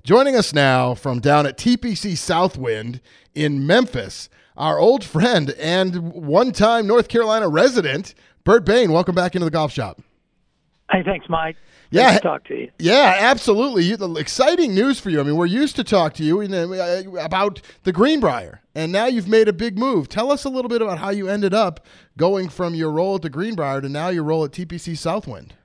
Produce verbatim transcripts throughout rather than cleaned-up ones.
Joining us now from down at T P C Southwind in Memphis, our old friend and one-time North Carolina resident, Bert Bain. Welcome back into the golf shop. Hey, thanks, Mike. Yeah, Nice to talk to you. Yeah, absolutely. You, the exciting news for you. I mean, we're used to talk to you in, uh, about the Greenbrier, and now you've made a big move. Tell us a little bit about how you ended up going from your role at the Greenbrier to now your role at T P C Southwind.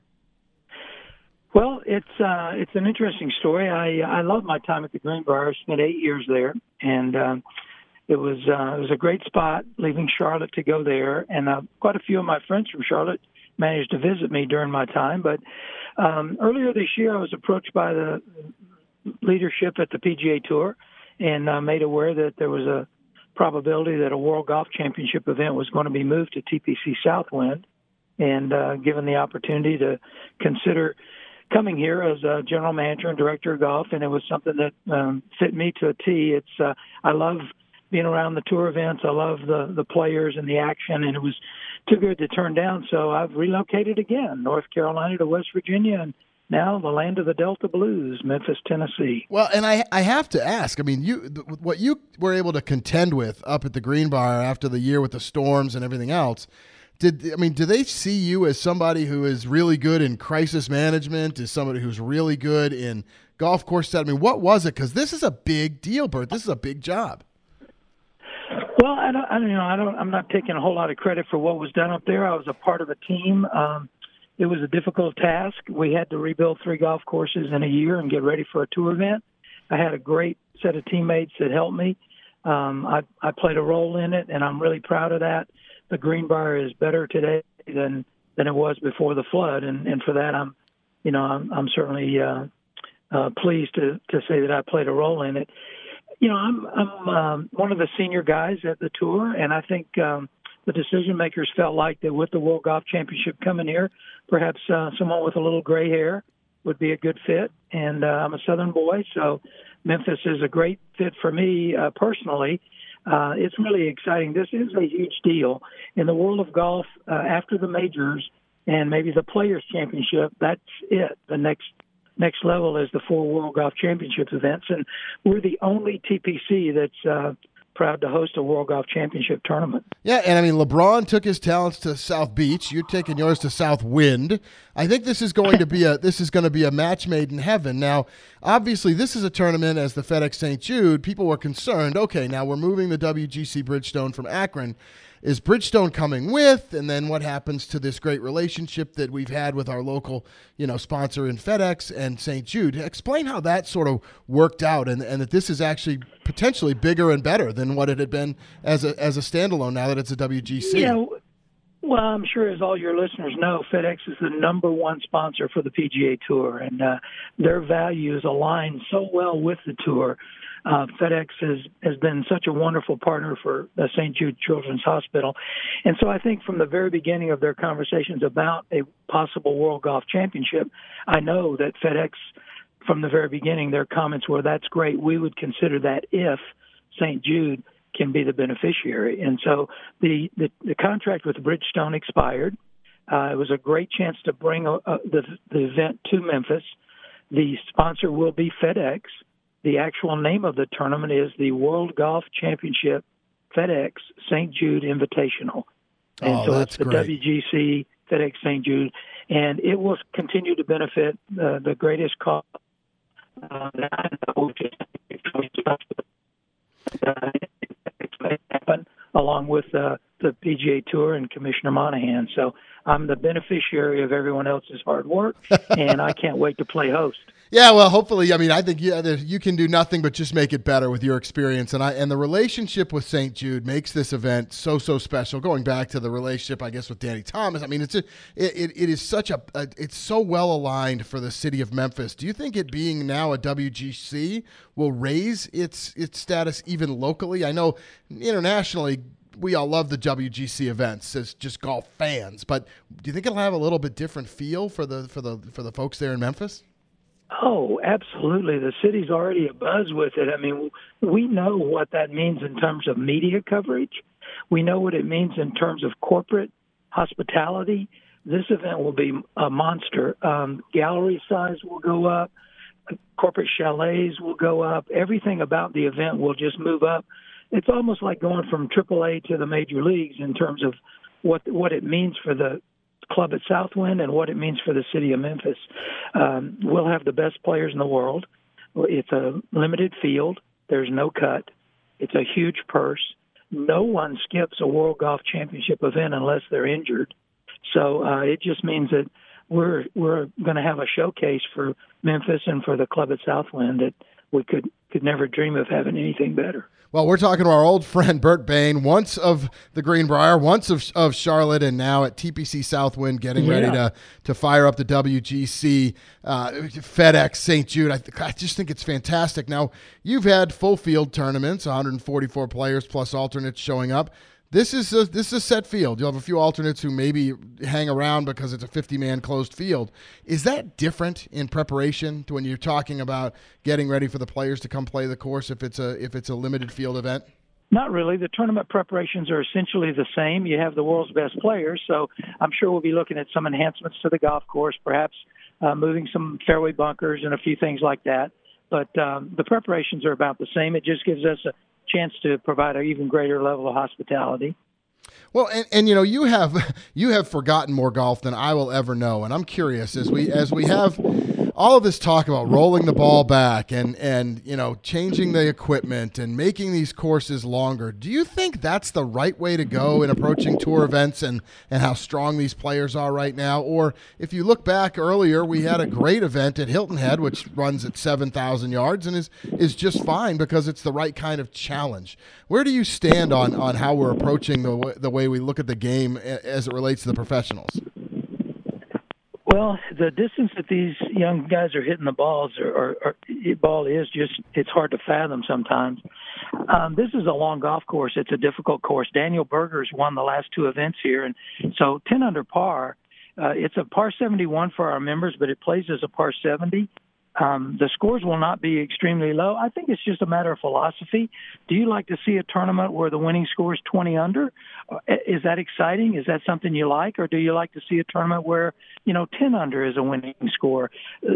Well, it's uh, it's an interesting story. I I love my time at the Greenbrier. I spent eight years there, and um, it was uh, it was a great spot. Leaving Charlotte to go there, and uh, quite a few of my friends from Charlotte managed to visit me during my time. But um, earlier this year, I was approached by the leadership at the P G A Tour, and uh, made aware that there was a probability that a World Golf Championship event was going to be moved to T P C Southwind, and uh, given the opportunity to consider coming here as a general manager and director of golf, and it was something that um, fit me to a T. It's uh, I love being around the tour events. I love the the players and the action, and it was too good to turn down. So I've relocated again, North Carolina to West Virginia, and now the land of the Delta Blues, Memphis, Tennessee. Well, and I I have to ask. I mean, you what you were able to contend with up at the Greenbrier after the year with the storms and everything else. Did I mean, do they see you as somebody who is really good in crisis management, as somebody who's really good in golf course set? I mean, what was it? Because this is a big deal, Bert. This is a big job. Well, I don't, I don't, you know, I don't. I'm not taking a whole lot of credit for what was done up there. I was a part of a team. Um, it was a difficult task. We had to rebuild three golf courses in a year and get ready for a tour event. I had a great set of teammates that helped me. Um, I, I played a role in it, and I'm really proud of that. The Greenbrier is better today than than it was before the flood, and, and for that, I'm, you know, I'm, I'm certainly uh, uh, pleased to to say that I played a role in it. You know, I'm I'm um, one of the senior guys at the tour, and I think um, the decision makers felt like that with the World Golf Championship coming here, perhaps uh, someone with a little gray hair would be a good fit. And uh, I'm a Southern boy, so Memphis is a great fit for me uh, personally. Uh, it's really exciting. This is a huge deal in the world of golf. Uh, after the majors and maybe the Players Championship, that's it. The next next level is the four World Golf Championship events, and we're the only T P C that's uh, proud to host a World Golf Championship tournament. Yeah, and I mean, LeBron took his talents to South Beach. You're taking yours to South Wind. I think this is going to be a this is going to be a match made in heaven. Now, obviously, this is a tournament as the FedEx Saint Jude. People were concerned. Okay, now we're moving the W G C Bridgestone from Akron. Is Bridgestone coming with? And then what happens to this great relationship that we've had with our local, you know, sponsor in FedEx and Saint Jude? Explain how that sort of worked out, and, and that this is actually potentially bigger and better than what it had been as a as a standalone. Now that it's a W G C. Yeah, well, I'm sure as all your listeners know, FedEx is the number one sponsor for the P G A Tour, and uh, their values align so well with the tour. Uh, FedEx has, has been such a wonderful partner for the Saint Jude Children's Hospital. And so I think from the very beginning of their conversations about a possible World Golf Championship, I know that FedEx, from the very beginning, their comments were, that's great. We would consider that if Saint Jude can be the beneficiary. And so the, the, the contract with Bridgestone expired. Uh, it was a great chance to bring a, a, the, the event to Memphis. The sponsor will be FedEx. The actual name of the tournament is the World Golf Championship FedEx Saint Jude Invitational. And oh, so that's it's the great. W G C FedEx Saint Jude, and it will continue to benefit uh, the greatest cause uh, that I know, which is uh, happen along with uh, the P G A Tour and Commissioner Monahan. So I'm the beneficiary of everyone else's hard work, and I can't wait to play host. Yeah, well, hopefully, I mean, I think yeah, you can do nothing but just make it better with your experience, and I and the relationship with Saint Jude makes this event so so special. Going back to the relationship, I guess, with Danny Thomas, I mean, it's a, it, it it is such a, a it's so well aligned for the city of Memphis. Do you think it being now a W G C will raise its its status even locally? I know internationally, we all love the W G C events as just golf fans, but do you think it'll have a little bit different feel for the for the for the folks there in Memphis? Oh, absolutely. The city's already abuzz with it. I mean, we know what that means in terms of media coverage. We know what it means in terms of corporate hospitality. This event will be a monster. Um, gallery size will go up. corporate chalets will go up. Everything about the event will just move up. It's almost like going from triple A to the major leagues in terms of what what it means for the club at Southwind and what it means for the city of Memphis. Um, we'll have the best players in the world. It's a limited field. There's no cut. It's a huge purse. No one skips a World Golf Championship event unless they're injured. So uh, it just means that we're we're going to have a showcase for Memphis and for the club at Southwind that we could, could never dream of having anything better. Well, we're talking to our old friend Bert Bain, once of the Greenbrier, once of of Charlotte, and now at T P C Southwind, getting yeah. ready to to fire up the W G C uh, FedEx Saint Jude. I, th- I just think it's fantastic. Now, you've had full field tournaments, one hundred forty-four players plus alternates showing up. This is a, this is a set field. You'll have a few alternates who maybe hang around because it's a fifty-man closed field. Is that different in preparation to when you're talking about getting ready for the players to come play the course if it's a if it's a limited field event? Not really. The tournament preparations are essentially the same. You have the world's best players, so I'm sure we'll be looking at some enhancements to the golf course, perhaps uh, moving some fairway bunkers and a few things like that. But um, the preparations are about the same. It just gives us a chance to provide an even greater level of hospitality. Well, and, and you know, you have you have forgotten more golf than I will ever know, and I'm curious as we as we have all of this talk about rolling the ball back and and you know changing the equipment and making these courses longer. Do you think that's the right way to go in approaching tour events and and how strong these players are right now? Or if you look back earlier, we had a great event at Hilton Head, which runs at seven thousand yards and is is just fine because it's the right kind of challenge. Where do you stand on on how we're approaching the the way we look at the game as it relates to the professionals? Well, the distance that these young guys are hitting the balls, or, or, or ball is just, it's hard to fathom sometimes. Um, this is a long golf course. It's a difficult course. Daniel Berger's won the last two events here, and so ten under par. Uh, it's a par seventy-one for our members, but it plays as a par seventy. Um, the scores will not be extremely low. I think it's just a matter of philosophy. Do you like to see a tournament where the winning score is twenty under? Is that exciting? Is that something you like? Or do you like to see a tournament where, you know, ten under is a winning score?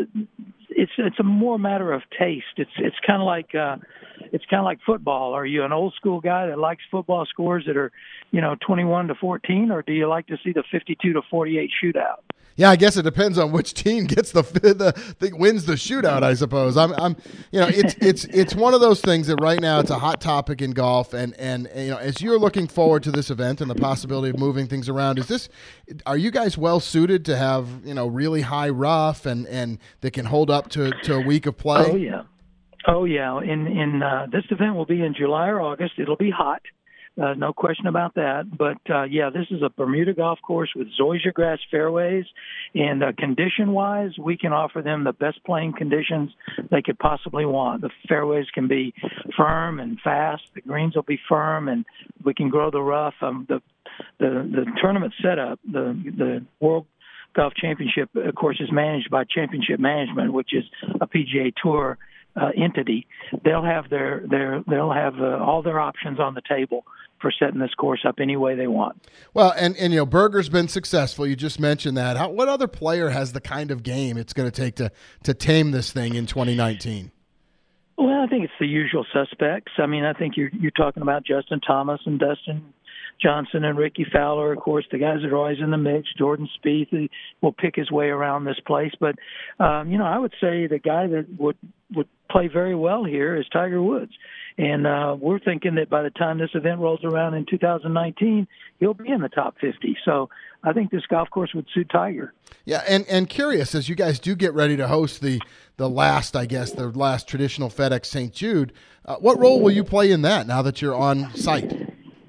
It's it's a more matter of taste. It's it's kind of like uh, it's kind of like football. Are you an old school guy that likes football scores that are, you know, twenty-one to fourteen, or do you like to see the fifty-two to forty-eight shootout? Yeah, I guess it depends on which team gets the the, the wins the shootout. I suppose. I'm, I'm, you know, it's it's it's one of those things that right now it's a hot topic in golf, and, and and you know, as you're looking forward to this event and the possibility of moving things around, is this, are you guys well suited to have, you know, really high rough and, and that can hold up to, to a week of play? Oh yeah, oh yeah. In in uh, this event will be in July or August. It'll be hot. Uh, no question about that. But, uh, yeah, this is a Bermuda golf course with zoysia grass fairways. And uh, condition-wise, we can offer them the best playing conditions they could possibly want. The fairways can be firm and fast. The greens will be firm, and we can grow the rough. Um, the, the the tournament setup, the the World Golf Championship, of course, is managed by Championship Management, which is a P G A Tour uh, entity. They'll have their their they'll have uh, all their options on the table for setting this course up any way they want. Well, and, and you know, Berger's been successful. You just mentioned that. How, what other player has the kind of game it's going to take to to tame this thing in twenty nineteen? Well, I think it's the usual suspects. I mean, I think you're you're talking about Justin Thomas and Dustin Johnson and Ricky Fowler, of course, the guys that are always in the mix. Jordan Spieth, he will pick his way around this place. But, um, you know, I would say the guy that would, would play very well here is Tiger Woods. And uh, we're thinking that by the time this event rolls around in two thousand nineteen, he'll be in the top fifty. So I think this golf course would suit Tiger. Yeah, and, and curious, as you guys do get ready to host the, the last, I guess, the last traditional FedEx Saint Jude, uh, what role will you play in that now that you're on site?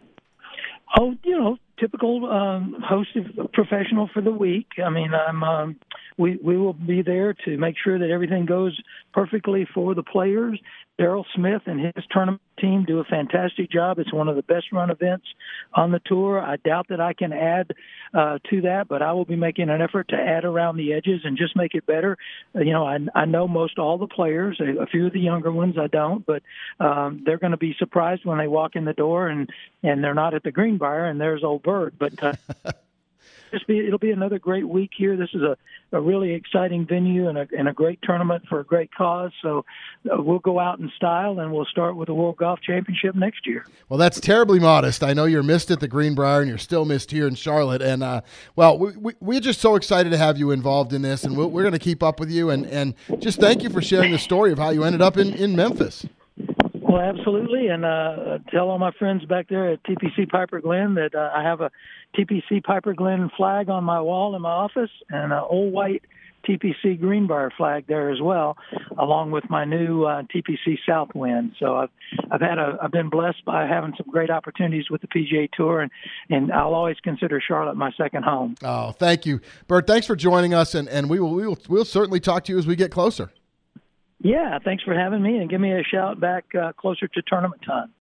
Oh, you know, typical um, host of professional for the week. I mean, I'm um, we we will be there to make sure that everything goes perfectly for the players. Daryl Smith and his tournament team do a fantastic job. It's one of the best run events on the tour. I doubt that I can add uh, to that, but I will be making an effort to add around the edges and just make it better. Uh, you know, I, I know most all the players. A, a few of the younger ones I don't, but um, they're going to be surprised when they walk in the door and, and they're not at the Greenbrier and there's old Bird. But uh, just be it'll be another great week here. This is a, a really exciting venue and a and a great tournament for a great cause. So uh, we'll go out in style, and we'll start with the World Golf Championship next year. Well, that's terribly modest. I know you're missed at the Greenbrier, and you're still missed here in Charlotte. And uh, well, we, we we're just so excited to have you involved in this, and we're, we're going to keep up with you. And and just thank you for sharing the story of how you ended up in, in Memphis. Well, absolutely, and uh, tell all my friends back there at T P C Piper Glen that uh, I have a T P C Piper Glen flag on my wall in my office and an old white T P C Greenbrier flag there as well, along with my new uh, T P C Southwind. So I've I've had a I've been blessed by having some great opportunities with the P G A Tour, and, and I'll always consider Charlotte my second home. Oh, thank you, Bert. Thanks for joining us, and, and we will we will we'll certainly talk to you as we get closer. Yeah, thanks for having me, and give me a shout back uh, closer to tournament time.